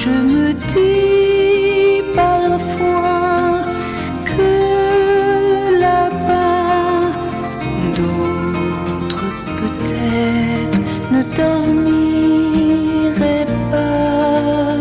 je me dis parfois que là-bas, d'autres peut-être ne dormiraient pas.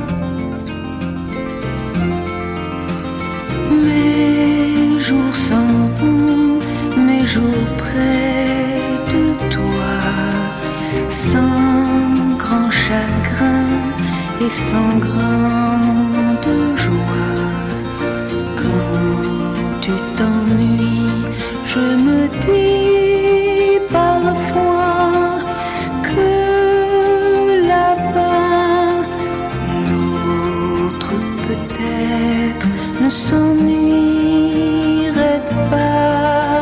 Mes jours s'en vont, mes jours près de toi, sans grand chagrin et sans grande joie. Quand tu t'ennuies, je me dis parfois que là-bas, d'autres peut-être ne s'ennuieraient pas.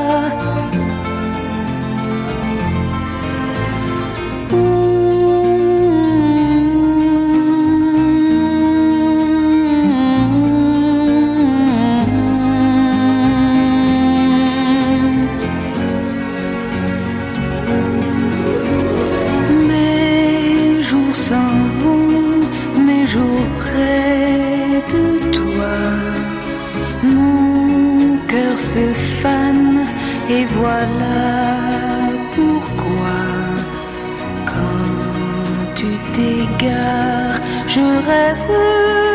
Et voilà pourquoi, quand tu t'égares, je rêve